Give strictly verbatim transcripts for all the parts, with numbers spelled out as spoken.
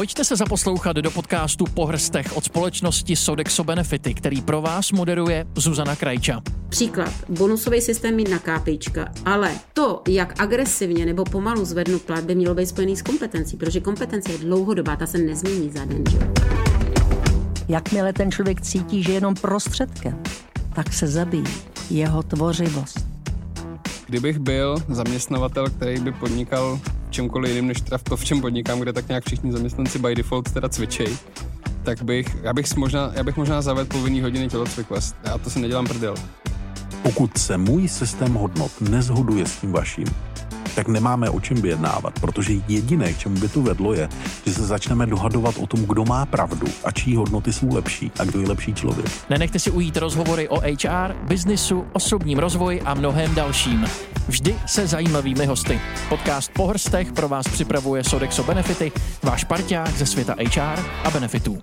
Pojďte se zaposlouchat do podcastu Po hrstech od společnosti Sodexo Benefity, který pro vás moderuje Zuzana Krajča. Příklad, bonusový systém mít na kápička, ale to, jak agresivně nebo pomalu zvednu plat, by mělo být spojený s kompetencí, protože kompetence je dlouhodobá, ta se nezmění za den. Že? Jakmile ten člověk cítí, že je jenom prostředkem, tak se zabíjí jeho tvořivost. Kdybych byl zaměstnavatel, který by podnikal v čemkoliv jiným než teda v to, v čem podnikám, kde tak nějak všichni zaměstnanci by default teda cvičej, tak bych, já bych možná, já bych možná zavedl povinný hodiny tělocviku. Já to si nedělám prdel. Pokud se můj systém hodnot neshoduje s tím vaším, tak nemáme o čem vyjednávat, protože jediné, k čemu by to vedlo, je, že se začneme dohadovat o tom, kdo má pravdu a čí hodnoty jsou lepší a kdo je lepší člověk. Nenechte si ujít rozhovory o há er, biznisu, osobním rozvoji a mnohem dalším. Vždy se zajímavými hosty. Podcast Po hrstech pro vás připravuje Sodexo Benefity, váš parťák ze světa há er a benefitů.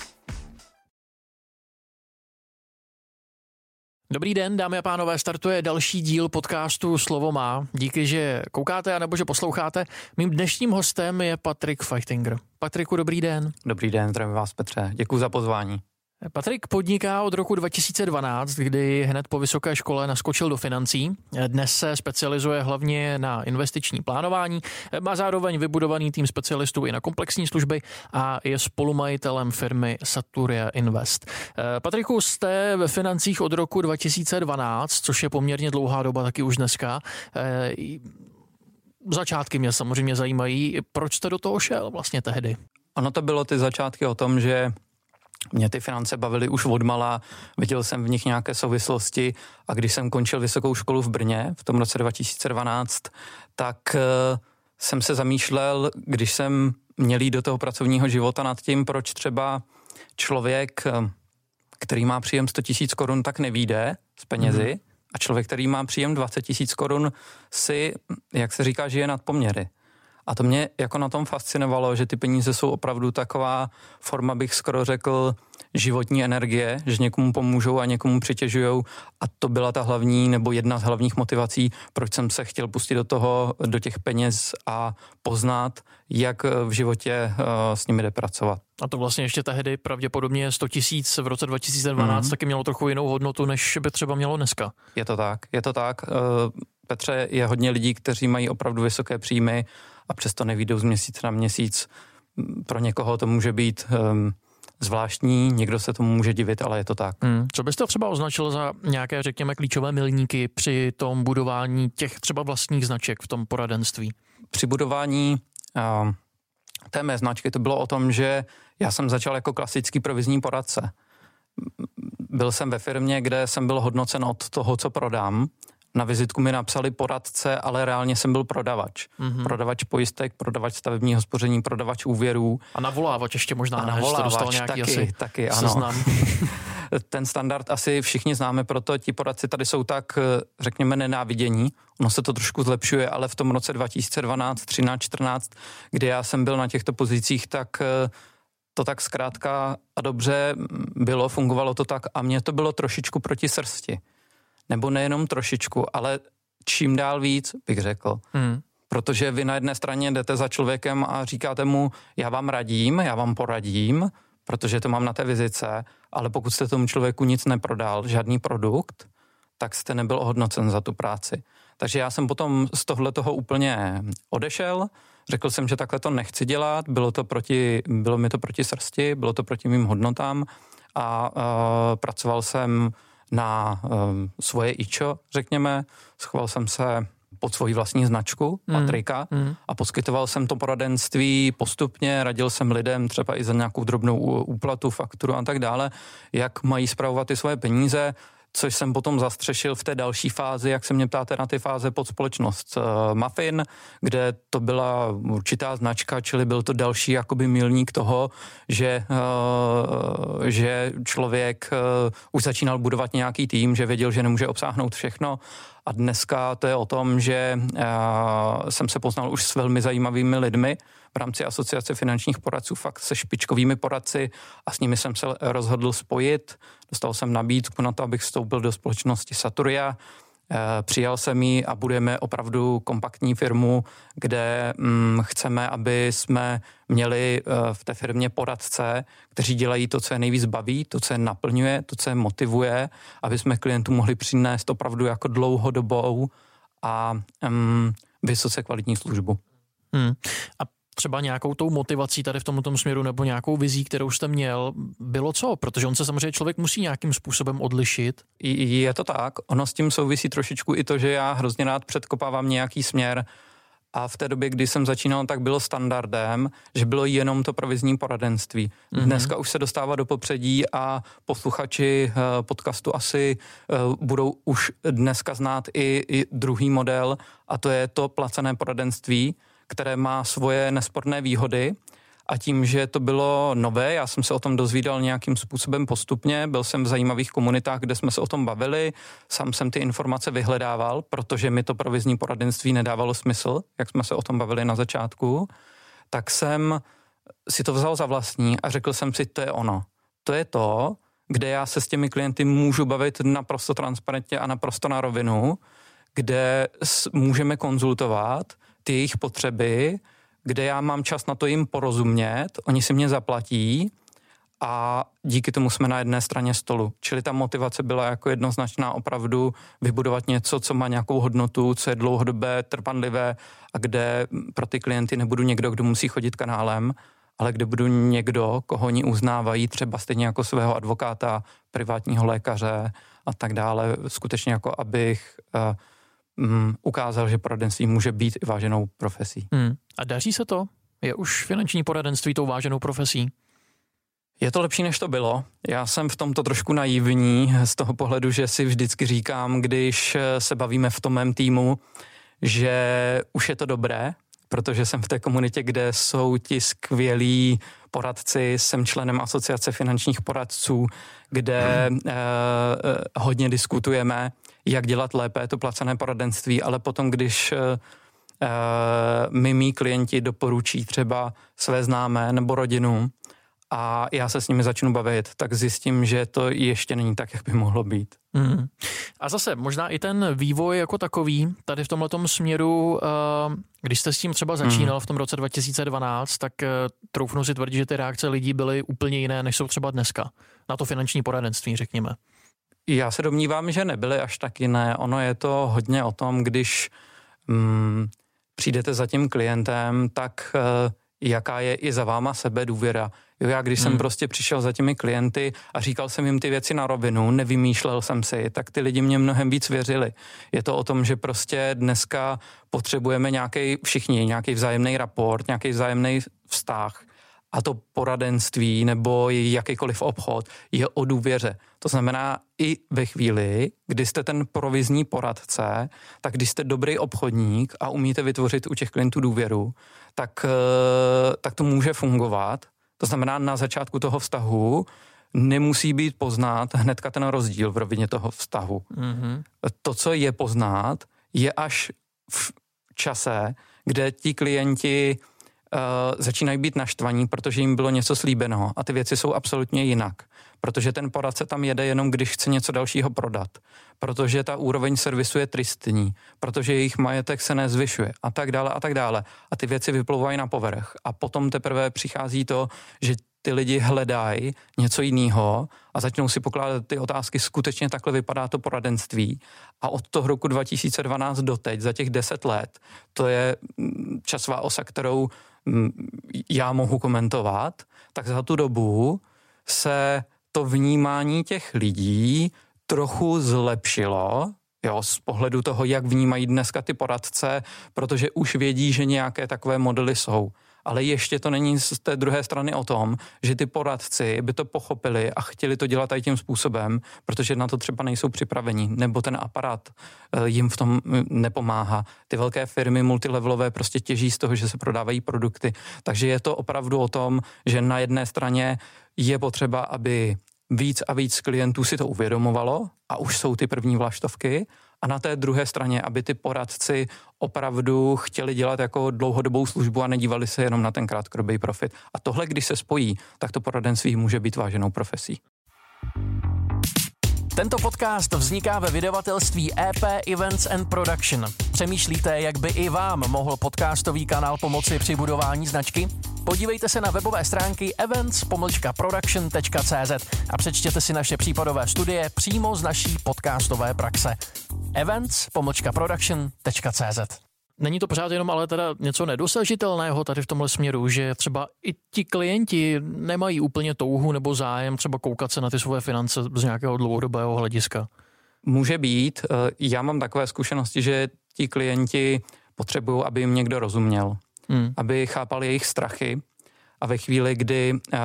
Dobrý den, dámy a pánové, startuje další díl podcastu Slovo má. Díky, že koukáte anebo že posloucháte. Mým dnešním hostem je Patrik Feichtinger. Patriku, dobrý den. Dobrý den, zdravím vás, Petře. Děkuji za pozvání. Patrik podniká od roku dva tisíce dvanáct, kdy hned po vysoké škole naskočil do financí. Dnes se specializuje hlavně na investiční plánování, má zároveň vybudovaný tým specialistů i na komplexní služby a je spolumajitelem firmy Saturia Invest. Patriku, jste ve financích od roku dva tisíce dvanáct, což je poměrně dlouhá doba taky už dneska. Začátky mě samozřejmě zajímají. Proč jste do toho šel vlastně tehdy? Ono to bylo ty začátky o tom, že mě ty finance bavily už odmala, viděl jsem v nich nějaké souvislosti a když jsem končil vysokou školu v Brně v tom roce dva tisíce dvanáct, tak uh, jsem se zamýšlel, když jsem měl jít do toho pracovního života nad tím, proč třeba člověk, uh, který má příjem sto tisíc korun, tak nevyjde z penězi mm. a člověk, který má příjem dvacet tisíc korun, si, jak se říká, žije nad poměry. A to mě jako na tom fascinovalo, že ty peníze jsou opravdu taková forma, bych skoro řekl, životní energie, že někomu pomůžou a někomu přitěžujou a to byla ta hlavní nebo jedna z hlavních motivací, proč jsem se chtěl pustit do toho, do těch peněz a poznat, jak v životě uh, s nimi jde pracovat. A to vlastně ještě tehdy pravděpodobně sto tisíc v roce dva tisíce dvanáct mm. taky mělo trochu jinou hodnotu, než by třeba mělo dneska. Je to tak, je to tak. Uh, Petře, je hodně lidí, kteří mají opravdu vysoké příjmy a přesto nevyjdou z měsíce na měsíc. Pro někoho to může být um, zvláštní, někdo se tomu může divit, ale je to tak. Hmm. Co byste třeba označil za nějaké, řekněme, klíčové milníky při tom budování těch třeba vlastních značek v tom poradenství? Při budování uh, té mé značky to bylo o tom, že já jsem začal jako klasický provizní poradce. Byl jsem ve firmě, kde jsem byl hodnocen od toho, co prodám. Na vizitku mi napsali poradce, ale reálně jsem byl prodavač. Mm-hmm. Prodavač pojistek, prodavač stavebního spoření, prodavač úvěrů. A navolávač ještě možná, a navolávač taky, asi taky, ano. Seznam. Ten standard asi všichni známe, proto ti poradci tady jsou tak, řekněme, nenávidění. Ono se to trošku zlepšuje, ale v tom roce dva tisíce dvanáct, třináct, čtrnáct, kdy já jsem byl na těchto pozicích, tak to tak zkrátka a dobře bylo, fungovalo to tak a mě to bylo trošičku proti srsti. Nebo nejenom trošičku, ale čím dál víc, bych řekl. Hmm. Protože vy na jedné straně jdete za člověkem a říkáte mu, já vám radím, já vám poradím, protože to mám na té vizice, ale pokud jste tomu člověku nic neprodal, žádný produkt, tak jste nebyl ohodnocen za tu práci. Takže já jsem potom z tohle toho úplně odešel, řekl jsem, že takhle to nechci dělat, bylo, to proti, bylo mi to proti srsti, bylo to proti mým hodnotám a uh, pracoval jsem na um, svoje ičo, řekněme. Schoval jsem se pod svoji vlastní značku, mm. Patrika, mm. a poskytoval jsem to poradenství postupně, radil jsem lidem třeba i za nějakou drobnou úplatu, fakturu a tak dále, jak mají spravovat ty svoje peníze, což jsem potom zastřešil v té další fázi, jak se mě ptáte na ty fáze pod společnost uh, Muffin, kde to byla určitá značka, čili byl to další jakoby milník toho, že, uh, že člověk uh, už začínal budovat nějaký tým, že věděl, že nemůže obsáhnout všechno. A dneska to je o tom, že uh, jsem se poznal už s velmi zajímavými lidmi v rámci asociace finančních poradců, fakt se špičkovými poradci a s nimi jsem se rozhodl spojit. Dostal jsem nabídku na to, abych vstoupil do společnosti Saturia, Přijal jsem ji a budeme opravdu kompaktní firmu, kde hm, chceme, aby jsme měli v té firmě poradce, kteří dělají to, co je nejvíc baví, to, co je naplňuje, to, co je motivuje, aby jsme klientům mohli přinést opravdu jako dlouhodobou a hm, vysoce kvalitní službu. Hmm. A třeba nějakou tou motivací tady v tomto směru nebo nějakou vizí, kterou jste měl, bylo co? Protože on se samozřejmě člověk musí nějakým způsobem odlišit. Je to tak. Ono s tím souvisí trošičku i to, že já hrozně rád předkopávám nějaký směr a v té době, kdy jsem začínal, tak bylo standardem, že bylo jenom to provizní poradenství. Mm-hmm. Dneska už se dostává do popředí a posluchači podcastu asi budou už dneska znát i, i druhý model a to je to placené poradenství, které má svoje nesporné výhody a tím, že to bylo nové, já jsem se o tom dozvídal nějakým způsobem postupně, byl jsem v zajímavých komunitách, kde jsme se o tom bavili, sám jsem ty informace vyhledával, protože mi to provizní poradenství nedávalo smysl, jak jsme se o tom bavili na začátku, tak jsem si to vzal za vlastní a řekl jsem si, to je ono. To je to, kde já se s těmi klienty můžu bavit naprosto transparentně a naprosto na rovinu, kde můžeme konzultovat ty jejich potřeby, kde já mám čas na to jim porozumět, oni si mě zaplatí a díky tomu jsme na jedné straně stolu. Čili ta motivace byla jako jednoznačná opravdu vybudovat něco, co má nějakou hodnotu, co je dlouhodobé, trvanlivé a kde pro ty klienty nebudu někdo, kdo musí chodit kanálem, ale kde budu někdo, koho oni uznávají třeba stejně jako svého advokáta, privátního lékaře a tak dále. Skutečně jako abych uh, um, ukázal, že poradenství může být i váženou profesí. Hmm. A daří se to? Je už finanční poradenství tou váženou profesí? Je to lepší, než to bylo. Já jsem v tomto trošku naivní z toho pohledu, že si vždycky říkám, když se bavíme v tom mém týmu, že už je to dobré, protože jsem v té komunitě, kde jsou ti skvělí poradci, jsem členem asociace finančních poradců, kde hmm. eh, hodně diskutujeme, jak dělat lépe to placené poradenství, ale potom, když eh, mi mý klienti doporučí třeba své známé nebo rodinu a já se s nimi začnu bavit, tak zjistím, že to ještě není tak, jak by mohlo být. Hmm. A zase možná i ten vývoj jako takový, tady v tomhletom směru, když jste s tím třeba začínal v tom roce dva tisíce dvanáct, tak troufnu si tvrdit, že ty reakce lidí byly úplně jiné, než jsou třeba dneska. Na to finanční poradenství, řekněme. Já se domnívám, že nebyly až tak jiné. Ono je to hodně o tom, když mm, přijdete za tím klientem, tak uh, jaká je i za váma sebe důvěra. Jo, já když hmm. jsem prostě přišel za těmi klienty a říkal jsem jim ty věci na rovinu, nevymýšlel jsem si, tak ty lidi mě mnohem víc věřili. Je to o tom, že prostě dneska potřebujeme nějaký, všichni, nějaký vzájemný raport, nějaký vzájemný vztah. A to poradenství nebo jakýkoliv obchod je o důvěře. To znamená i ve chvíli, kdy jste ten provizní poradce, tak když jste dobrý obchodník a umíte vytvořit u těch klientů důvěru, tak, tak to může fungovat. To znamená, na začátku toho vztahu nemusí být poznat hnedka ten rozdíl v rovině toho vztahu. Mm-hmm. To, co je poznat, je až v čase, kde ti klienti uh, začínají být naštvaní, protože jim bylo něco slíbeno a ty věci jsou absolutně jinak. Protože ten poradce tam jede jenom, když chce něco dalšího prodat. Protože ta úroveň servisu je tristní, protože jejich majetek se nezvyšuje a tak dále a tak dále. A ty věci vyplouvají na povrch. A potom teprve přichází to, že ty lidi hledají něco jiného a začnou si pokládat ty otázky, skutečně takhle vypadá to poradenství. A od toho roku dva tisíce dvanáct do teď, za těch deset let, to je časová osa, kterou já mohu komentovat, tak za tu dobu se to vnímání těch lidí trochu zlepšilo, jo, z pohledu toho, jak vnímají dneska ty poradce, protože už vědí, že nějaké takové modely jsou. Ale ještě to není z té druhé strany o tom, že ty poradci by to pochopili a chtěli to dělat i tím způsobem, protože na to třeba nejsou připraveni, nebo ten aparát jim v tom nepomáhá. Ty velké firmy multilevelové prostě těží z toho, že se prodávají produkty. Takže je to opravdu o tom, že na jedné straně je potřeba, aby víc a víc klientů si to uvědomovalo a už jsou ty první vlaštovky, a na té druhé straně, aby ty poradci opravdu chtěli dělat jako dlouhodobou službu a nedívali se jenom na ten krátkodobý profit. A tohle, když se spojí, tak to poradenství může být váženou profesí. Tento podcast vzniká ve vydavatelství E P Events and Production. Přemýšlíte, jak by i vám mohl podcastový kanál pomoci při budování značky? Podívejte se na webové stránky events pomlčka production tečka cé zet a přečtěte si naše případové studie přímo z naší podcastové praxe. events pomlčka production tečka cé zet. Není to pořád jenom ale teda něco nedosažitelného tady v tomhle směru, že třeba i ti klienti nemají úplně touhu nebo zájem třeba koukat se na ty svoje finance z nějakého dlouhodobého hlediska? Může být. Já mám takové zkušenosti, že ti klienti potřebují, aby jim někdo rozuměl, hmm. aby chápal jejich strachy a ve chvíli, kdy uh,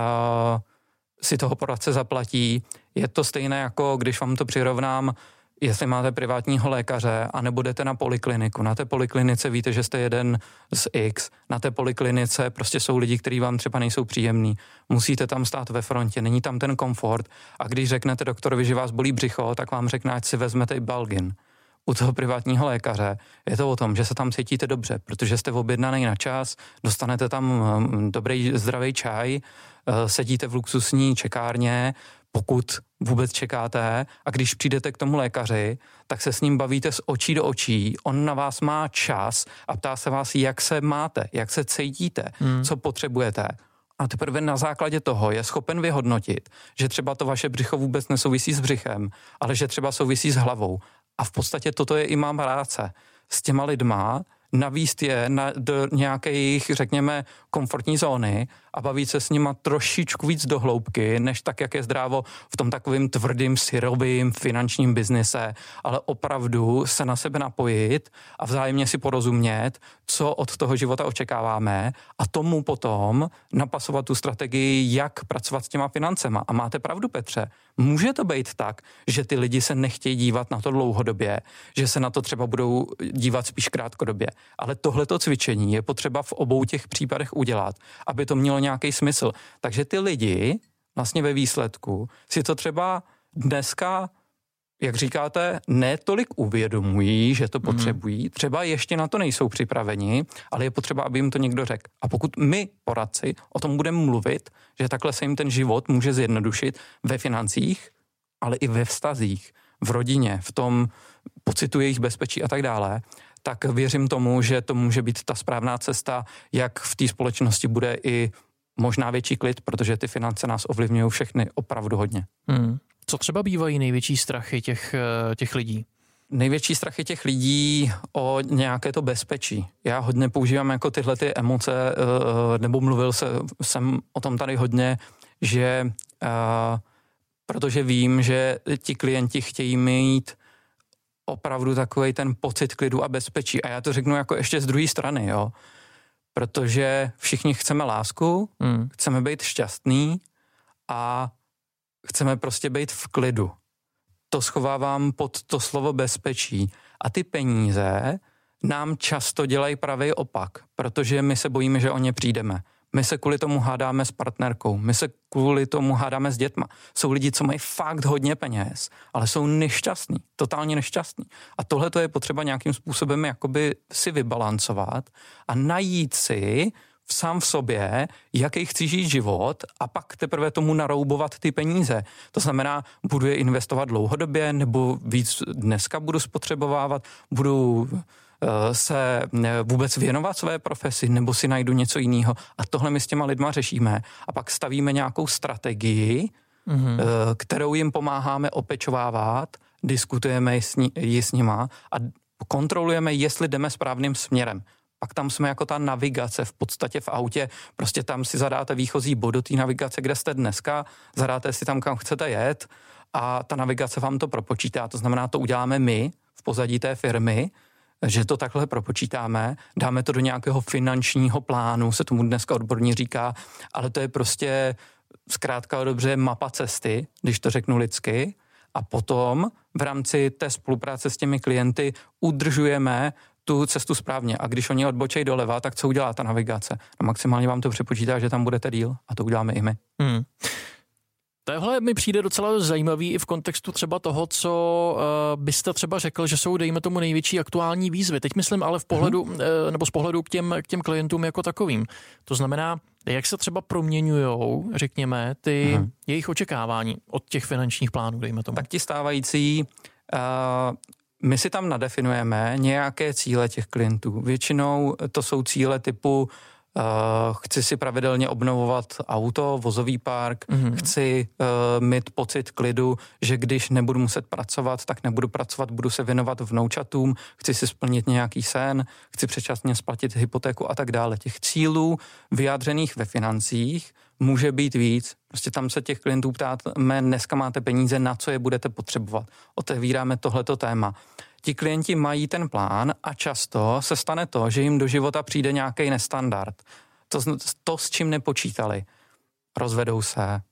si toho poradce zaplatí, je to stejné jako když vám to přirovnám, jestli máte privátního lékaře a nebudete na polikliniku. Na té poliklinice víte, že jste jeden z X. Na té poliklinice prostě jsou lidi, kteří vám třeba nejsou příjemní. Musíte tam stát ve frontě, není tam ten komfort. A když řeknete doktorovi, že vás bolí břicho, tak vám řekne, ať si vezmete i Balgin. U toho privátního lékaře je to o tom, že se tam cítíte dobře, protože jste objednaný na čas, dostanete tam dobrý zdravý čaj, sedíte v luxusní čekárně, pokud vůbec čekáte, a když přijdete k tomu lékaři, tak se s ním bavíte z očí do očí, on na vás má čas a ptá se vás, jak se máte, jak se cítíte, hmm. co potřebujete. A teprve na základě toho je schopen vyhodnotit, že třeba to vaše břicho vůbec nesouvisí s břichem, ale že třeba souvisí s hlavou. A v podstatě toto je i má práce s těma lidma, navíst je na, do nějaké jejich, řekněme, komfortní zóny a bavit se s nima trošičku víc do hloubky, než tak, jak je zdrávo v tom takovým tvrdým, syrovým finančním biznise, ale opravdu se na sebe napojit a vzájemně si porozumět, co od toho života očekáváme a tomu potom napasovat tu strategii, jak pracovat s těma financema. A máte pravdu, Petře, může to být tak, že ty lidi se nechtějí dívat na to dlouhodobě, že se na to třeba budou dívat spíš krátkodobě. Ale tohleto cvičení je potřeba v obou těch případech udělat, aby to mělo nějaký smysl. Takže ty lidi vlastně ve výsledku si to třeba dneska, jak říkáte, ne tolik uvědomují, že to potřebují, třeba ještě na to nejsou připraveni, ale je potřeba, aby jim to někdo řekl. A pokud my, poradci, o tom budeme mluvit, že takhle se jim ten život může zjednodušit ve financích, ale i ve vztazích, v rodině, v tom pocitu jejich bezpečí a tak dále, tak věřím tomu, že to může být ta správná cesta, jak v té společnosti bude i možná větší klid, protože ty finance nás ovlivňují všechny opravdu hodně. Hmm. Co třeba bývají největší strachy těch, těch lidí? Největší strachy těch lidí o nějaké to bezpečí. Já hodně používám jako tyhle ty emoce, nebo mluvil se, jsem o tom tady hodně, že protože vím, že ti klienti chtějí mít opravdu takovej ten pocit klidu a bezpečí. A já to řeknu jako ještě z druhé strany, jo. Protože všichni chceme lásku, hmm. chceme být šťastný a chceme prostě být v klidu. To schovávám pod to slovo bezpečí. A ty peníze nám často dělají pravý opak, protože my se bojíme, že o ně přijdeme. My se kvůli tomu hádáme s partnerkou, my se kvůli tomu hádáme s dětma. Jsou lidi, co mají fakt hodně peněz, ale jsou nešťastní, totálně nešťastní. A tohle to je potřeba nějakým způsobem jakoby si vybalancovat a najít si sám v sobě, jaký chci žít život a pak teprve tomu naroubovat ty peníze. To znamená, budu je investovat dlouhodobě nebo víc dneska budu spotřebovávat, budu se vůbec věnovat své profesi, nebo si najdu něco jiného. A tohle my s těma lidma řešíme. A pak stavíme nějakou strategii, mm-hmm. kterou jim pomáháme opečovávat, diskutujeme ji s nima a kontrolujeme, jestli jdeme správným směrem. Pak tam jsme jako ta navigace v podstatě v autě, prostě tam si zadáte výchozí bod do té navigace, kde jste dneska, zadáte si tam, kam chcete jet a ta navigace vám to propočítá. To znamená, to uděláme my v pozadí té firmy, že to takhle propočítáme, dáme to do nějakého finančního plánu, se tomu dneska odborně říká, ale to je prostě zkrátka dobře mapa cesty, když to řeknu lidsky, a potom v rámci té spolupráce s těmi klienty udržujeme tu cestu správně. A když oni odbočejí doleva, tak co udělá ta navigace? No maximálně vám to přepočítá, že tam budete díl a to uděláme i my. Hmm. Tohle mi přijde docela zajímavý i v kontextu třeba toho, co uh, byste třeba řekl, že jsou, dejme tomu, největší aktuální výzvy. Teď myslím ale v pohledu, hmm. uh, nebo z pohledu k těm, k těm klientům jako takovým. To znamená, jak se třeba proměňujou, řekněme, ty hmm. jejich očekávání od těch finančních plánů, dejme tomu. Tak ti stávající, uh, my si tam nadefinujeme nějaké cíle těch klientů. Většinou to jsou cíle typu Uh, chci si pravidelně obnovovat auto, vozový park, mm-hmm. chci uh, mít pocit klidu, že když nebudu muset pracovat, tak nebudu pracovat, budu se věnovat vnoučatům, chci si splnit nějaký sen, chci předčasně splatit hypotéku a tak dále. Těch cílů vyjádřených ve financích může být víc. Prostě tam se těch klientů ptáme, dneska máte peníze, na co je budete potřebovat. Otevíráme tohleto téma. Ti klienti mají ten plán a často se stane to, že jim do života přijde nějaký nestandard. To, to s čím nepočítali. Rozvedou se,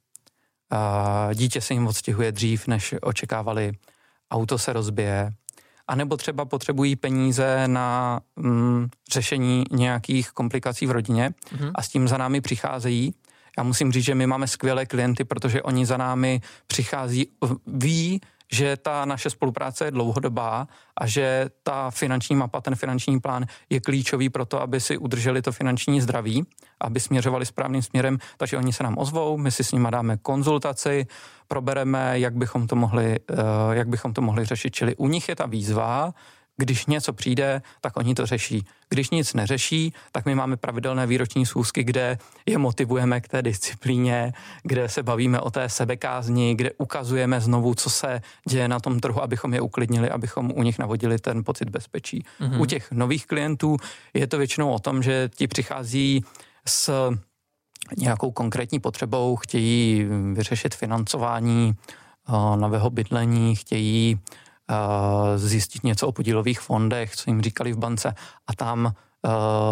dítě se jim odstěhuje dřív, než očekávali, auto se rozbije, anebo třeba potřebují peníze na mm, řešení nějakých komplikací v rodině mm-hmm. a s tím za námi přicházejí. Já musím říct, že my máme skvělé klienty, protože oni za námi přichází, ví, že ta naše spolupráce je dlouhodobá a že ta finanční mapa, ten finanční plán je klíčový pro to, aby si udrželi to finanční zdraví, aby směřovali správným směrem, takže oni se nám ozvou, my si s nimi dáme konzultaci, probereme, jak bychom to mohli, jak bychom to mohli řešit. Čili u nich je ta výzva, když něco přijde, tak oni to řeší. Když nic neřeší, tak my máme pravidelné výroční schůzky, kde je motivujeme k té disciplíně, kde se bavíme o té sebekázni, kde ukazujeme znovu, co se děje na tom trhu, abychom je uklidnili, abychom u nich navodili ten pocit bezpečí. Mm-hmm. U těch nových klientů je to většinou o tom, že ti přichází s nějakou konkrétní potřebou, chtějí vyřešit financování nového bydlení, chtějí zjistit něco o podílových fondech, co jim říkali v bance a tam uh,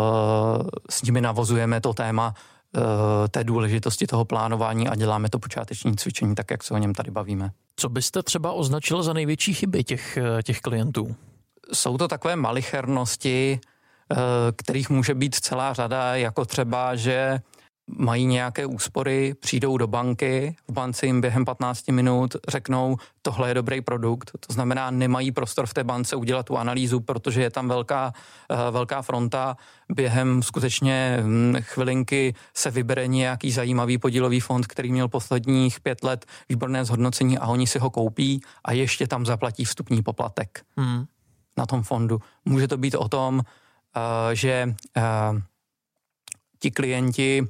s nimi navozujeme to téma uh, té důležitosti toho plánování a děláme to počáteční cvičení, tak jak se o něm tady bavíme. Co byste třeba označil za největší chyby těch, těch klientů? Jsou to takové malichernosti, uh, kterých může být celá řada, jako třeba, že mají nějaké úspory, přijdou do banky, v bance jim během patnáct minut řeknou, tohle je dobrý produkt, to znamená, nemají prostor v té bance udělat tu analýzu, protože je tam velká, velká fronta, během skutečně chvilinky se vybere nějaký zajímavý podílový fond, který měl posledních pět let výborné zhodnocení a oni si ho koupí a ještě tam zaplatí vstupní poplatek hmm. na tom fondu. Může to být o tom, že ti klienti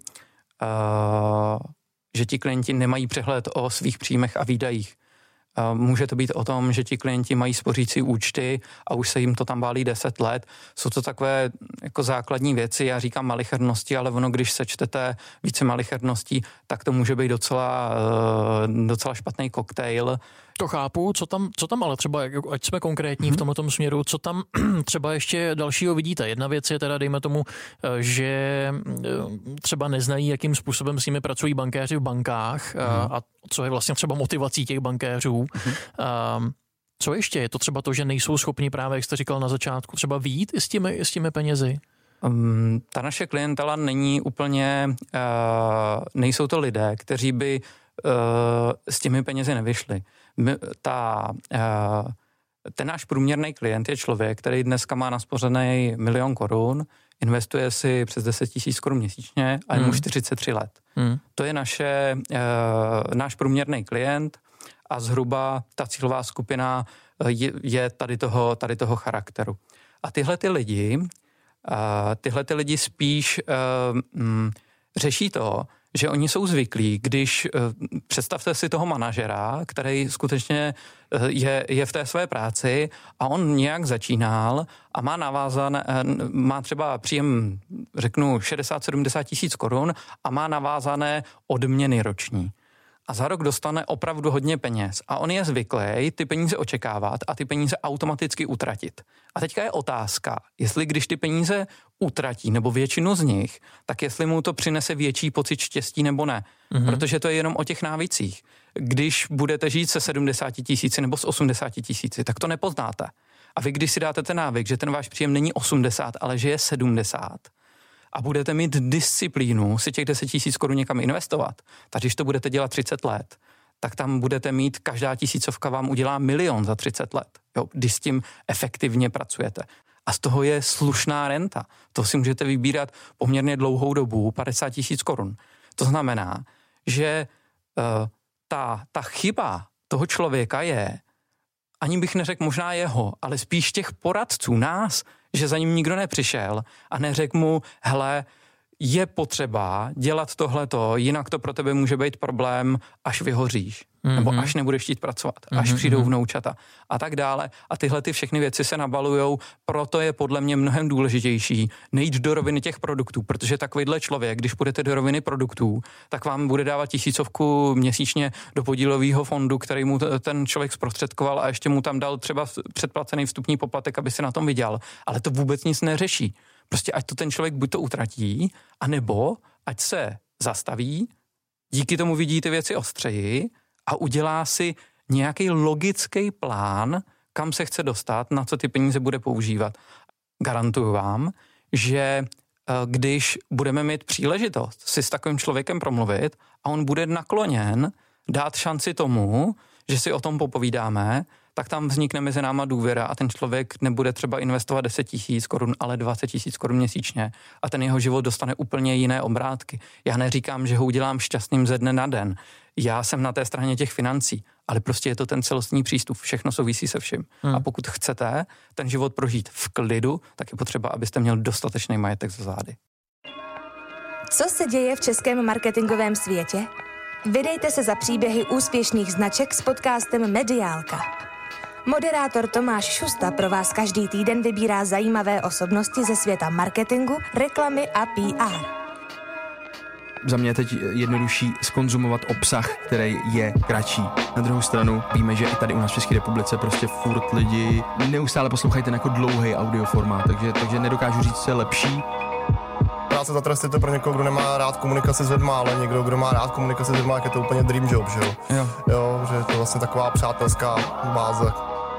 Uh, že ti klienti nemají přehled o svých příjmech a výdajích. Uh, může to být o tom, že ti klienti mají spořící účty a už se jim to tam válí deset let. Jsou to takové jako základní věci, já říkám malichernosti, ale ono, když sečtete více malicherností, tak to může být docela, uh, docela špatný koktejl. To chápu, co tam, co tam ale třeba, ať jsme konkrétní v tomto směru, co tam třeba ještě dalšího vidíte. Jedna věc je teda, dejme tomu, že třeba neznají, jakým způsobem s nimi pracují bankéři v bankách mm. a co je vlastně třeba motivací těch bankéřů. Mm. Co ještě? Je to třeba to, že nejsou schopni právě, jak jste říkal na začátku, třeba vyjít i s těmi, s těmi penězi? Um, ta naše klientela není úplně, uh, nejsou to lidé, kteří by uh, s těmi penězi nevyšli. My, ta, uh, ten náš průměrný klient je člověk, který dneska má naspořený milion korun, investuje si přes deset tisíc korun měsíčně a je mu hmm. čtyřicet tři let. Hmm. To je naše, uh, náš průměrný klient a zhruba ta cílová skupina je, je tady, toho, tady toho charakteru. A tyhle ty lidi, uh, tyhle ty lidi spíš uh, um, řeší to, že oni jsou zvyklí, když představte si toho manažera, který skutečně je, je v té své práci a on nějak začínal a má navázané, má třeba příjem, řeknu, šedesát sedmdesát tisíc korun a má navázané odměny roční. A za rok dostane opravdu hodně peněz. A on je zvyklý ty peníze očekávat a ty peníze automaticky utratit. A teďka je otázka, jestli když ty peníze utratí, nebo většinu z nich, tak jestli mu to přinese větší pocit štěstí nebo ne. Mm-hmm. Protože to je jenom o těch návicích. Když budete žít se sedmdesáti tisíci nebo s osmdesáti tisíci, tak to nepoznáte. A vy, když si dáte ten návyk, že ten váš příjem není osmdesát, ale že je sedmdesát, a budete mít disciplínu si těch deset tisíc korun někam investovat, tak když to budete dělat třicet let, tak tam budete mít, každá tisícovka vám udělá milion za třicet let, jo, když s tím efektivně pracujete. A z toho je slušná renta. To si můžete vybírat poměrně dlouhou dobu, padesát tisíc korun. To znamená, že uh, ta, ta chyba toho člověka je, ani bych neřekl možná jeho, ale spíš těch poradců, nás, že za ním nikdo nepřišel a neřekl mu, hele, je potřeba dělat tohleto, jinak to pro tebe může být problém, až vyhoříš. Mm-hmm. Nebo až nebudeš chtít pracovat, mm-hmm. až přijdou vnoučata a tak dále. A tyhle ty všechny věci se nabalujou, proto je podle mě mnohem důležitější nejít do roviny těch produktů, protože takovýhle člověk, když půjdete do roviny produktů, tak vám bude dávat tisícovku měsíčně do podílového fondu, který mu ten člověk zprostředkoval a ještě mu tam dal třeba předplacený vstupní poplatek, aby si na tom vydělal. Ale to vůbec nic neřeší. Prostě ať to ten člověk buď to utratí, anebo ať se zastaví, díky tomu vidí ty věci ostřeji a udělá si nějaký logický plán, kam se chce dostat, na co ty peníze bude používat. Garantuju vám, že když budeme mít příležitost si s takovým člověkem promluvit a on bude nakloněn dát šanci tomu, že si o tom popovídáme, tak tam vznikne mezi náma důvěra a ten člověk nebude třeba investovat deset tisíc korun, ale dvacet tisíc korun měsíčně a ten jeho život dostane úplně jiné obrátky. Já neříkám, že ho udělám šťastným ze dne na den. Já jsem na té straně těch financí, ale prostě je to ten celostní přístup. Všechno souvisí se vším. Hmm. A pokud chcete ten život prožít v klidu, tak je potřeba, abyste měl dostatečný majetek za zády. Co se děje v českém marketingovém světě? Vydejte se za příběhy úspěšných značek s podcastem Mediálka. Moderátor Tomáš Šusta pro vás každý týden vybírá zajímavé osobnosti ze světa marketingu, reklamy a P R. Za mě je teď jednodušší zkonzumovat obsah, který je kratší. Na druhou stranu víme, že i tady u nás v České republice prostě furt lidi neustále poslouchají ten jako dlouhý audioformát, takže, takže nedokážu říct, co je lepší. Práce za trest je to pro někoho, kdo nemá rád komunikaci s lidma, ale někdo, kdo má rád komunikaci s lidma, tak je to úplně dream job, že jo? Jo. Jo, že je to vlastně taková přátelská báze.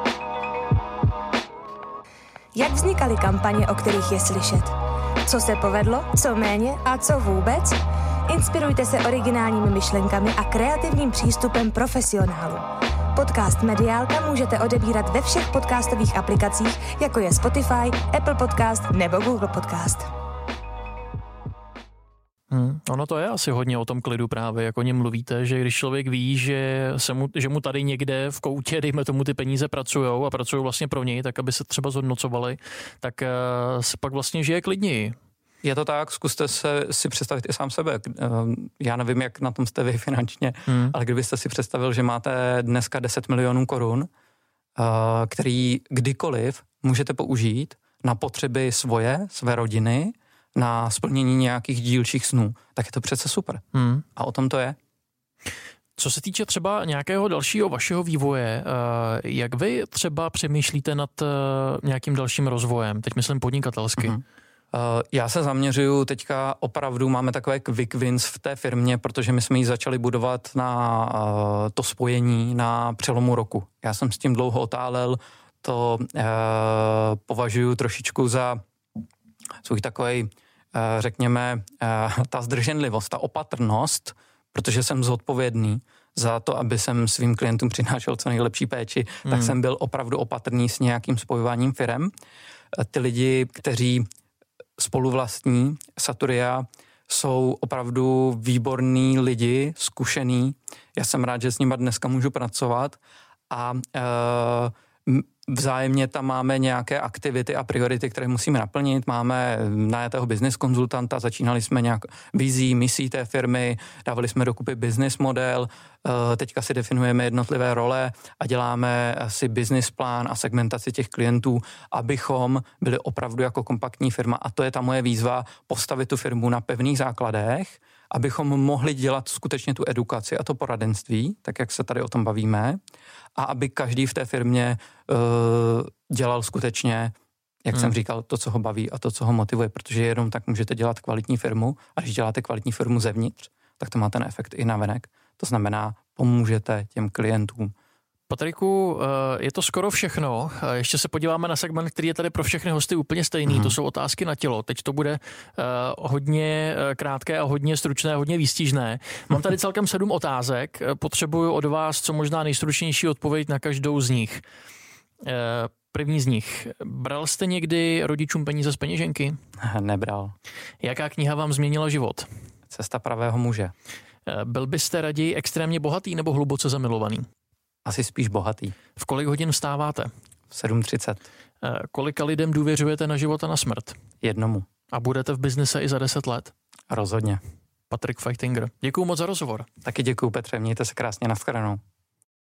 Jak vznikaly kampaně, o kterých je slyšet? Co se povedlo, co méně a co vůbec? Inspirujte se originálními myšlenkami a kreativním přístupem profesionálů. Podcast Mediálka můžete odebírat ve všech podcastových aplikacích, jako je Spotify, Apple Podcast nebo Google Podcast. Hmm, ono to je asi hodně o tom klidu právě, jak o něm mluvíte, že když člověk ví, že, se mu, že mu tady někde v koutě, dejme tomu, ty peníze pracujou a pracují vlastně pro něj, tak aby se třeba zhodnocovali, tak uh, se pak vlastně žije klidněji. Je to tak, zkuste se, si představit i sám sebe. Já nevím, jak na tom jste vy finančně, hmm. ale kdybyste si představil, že máte dneska deset milionů korun, který kdykoliv můžete použít na potřeby svoje, své rodiny, na splnění nějakých dílčích snů, tak je to přece super. Hmm. A o tom to je. Co se týče třeba nějakého dalšího vašeho vývoje, jak vy třeba přemýšlíte nad nějakým dalším rozvojem, teď myslím podnikatelsky? Hmm. Já se zaměřuju teďka, opravdu máme takové quick wins v té firmě, protože my jsme ji začali budovat na to spojení na přelomu roku. Já jsem s tím dlouho otálel, to eh, považuji trošičku za svůj takovej, eh, řekněme, eh, ta zdrženlivost, ta opatrnost, protože jsem zodpovědný za to, aby jsem svým klientům přinášel co nejlepší péči, hmm. tak jsem byl opravdu opatrný s nějakým spojováním firem. Ty lidi, kteří spoluvlastní Saturia, jsou opravdu výborní lidi, zkušený. Já jsem rád, že s nimi dneska můžu pracovat a e, vzájemně tam máme nějaké aktivity a priority, které musíme naplnit. Máme najatého business konzultanta, začínali jsme nějak vizí, misí té firmy, dávali jsme dokupy business model, teďka si definujeme jednotlivé role a děláme si business plán a segmentaci těch klientů, abychom byli opravdu jako kompaktní firma. A to je ta moje výzva, postavit tu firmu na pevných základech, abychom mohli dělat skutečně tu edukaci a to poradenství, tak jak se tady o tom bavíme, a aby každý v té firmě uh, dělal skutečně, jak hmm. jsem říkal, to, co ho baví a to, co ho motivuje, protože jenom tak můžete dělat kvalitní firmu a když děláte kvalitní firmu zevnitř, tak to má ten efekt i navenek. To znamená, pomůžete těm klientům Patriku, je to skoro všechno. Ještě se podíváme na segment, který je tady pro všechny hosty úplně stejný. Hmm. To jsou otázky na tělo. Teď to bude hodně krátké a hodně stručné, hodně výstižné. Mám tady celkem sedm otázek. Potřebuju od vás co možná nejstručnější odpověď na každou z nich. První z nich. Bral jste někdy rodičům peníze z peněženky? Nebral. Jaká kniha vám změnila život? Cesta pravého muže. Byl byste raději extrémně bohatý nebo hluboce zamilovaný? Asi spíš bohatý. V kolik hodin vstáváte? V sedm třicet. Kolika lidem důvěřujete na život a na smrt? Jednomu. A budete v biznise i za deset let? Rozhodně. Patrik Feichtinger. Děkuju moc za rozhovor. Taky děkuju, Petře, mějte se krásně, nashledanou.